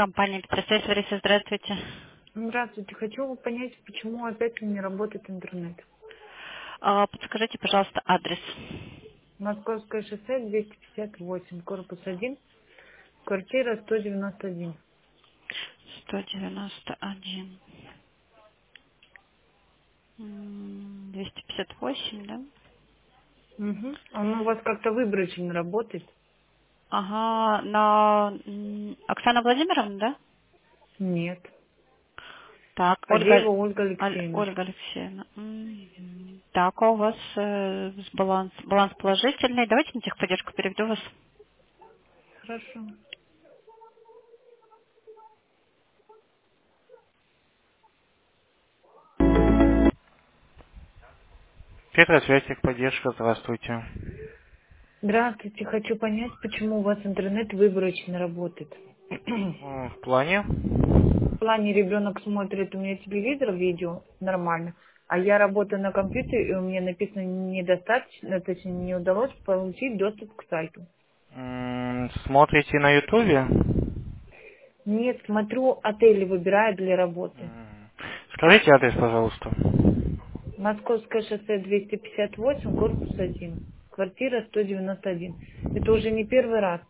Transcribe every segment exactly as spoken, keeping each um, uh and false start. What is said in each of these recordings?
Компания Петросвязь, Лариса, здравствуйте. Здравствуйте. Хочу понять, почему опять не работает интернет. А, Подскажите, пожалуйста, адрес. Московское шоссе двести пятьдесят восемь, корпус один, квартира сто девяносто один. сто девяносто один. М, двести пятьдесят восемь, да? Угу. Он у вас как-то выборочно работает? Ага, на м, Оксана Владимировна, да? Нет. Так, Ольга, Фадеева Ольга Аль- Алексеевна. Ольга Алексеевна. Мгм. Так, а у вас э, с баланс, баланс положительный. Давайте на техподдержку переведу вас. Хорошо. Петросвязь, техподдержка, здравствуйте. Здравствуйте. Хочу понять, почему у вас интернет выборочно работает. М, В плане? В плане ребенок смотрит у меня телевизор, видео, нормально. А я работаю на компьютере, и у меня написано недостаточно, точнее не удалось получить доступ к сайту. М, Смотрите на Ютубе? Нет, смотрю, отели выбираю для работы. М, Скажите адрес, пожалуйста. Московское шоссе двести пятьдесят восемь, корпус один. Квартира сто девяносто один. Это уже не первый раз.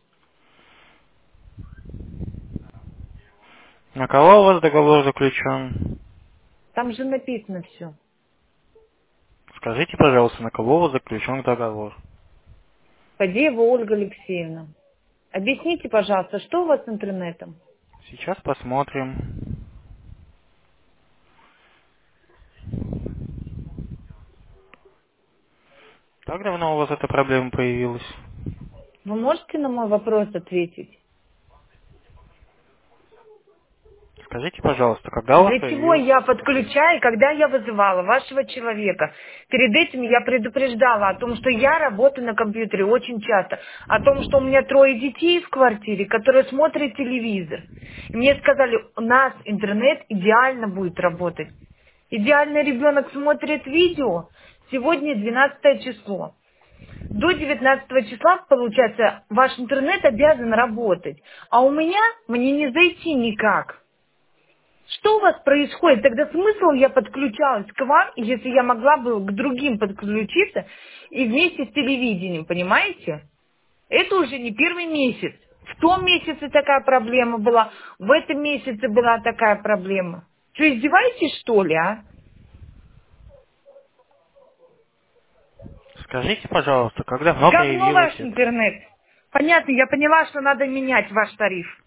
На кого у вас договор заключен? Там же написано все. Скажите, пожалуйста, на кого у вас заключен договор? Фадеева Ольга Алексеевна. Объясните, пожалуйста, что у вас с интернетом? Сейчас посмотрим. Как давно у вас эта проблема появилась? Вы можете на мой вопрос ответить? Скажите, пожалуйста, когда у вас Для чего появилась я эта проблема? подключаю, когда я вызывала вашего человека? Перед этим я предупреждала о том, что я работаю на компьютере очень часто, о том, что у меня трое детей в квартире, которые смотрят телевизор. И мне сказали, у нас интернет идеально будет работать. Идеальный ребенок смотрит видео. Сегодня двенадцатое число. До девятнадцатого числа, получается, ваш интернет обязан работать. А у меня, мне не зайти никак. Что у вас происходит? Тогда смысл я подключалась к вам, если я могла бы к другим подключиться и вместе с телевидением, понимаете? Это уже не первый месяц. В том месяце такая проблема была, в этом месяце была такая проблема. Что, издеваетесь, что ли, а? Скажите, пожалуйста, как давно Говно появилась ваш эта... интернет. Понятно, я поняла, что надо менять ваш тариф.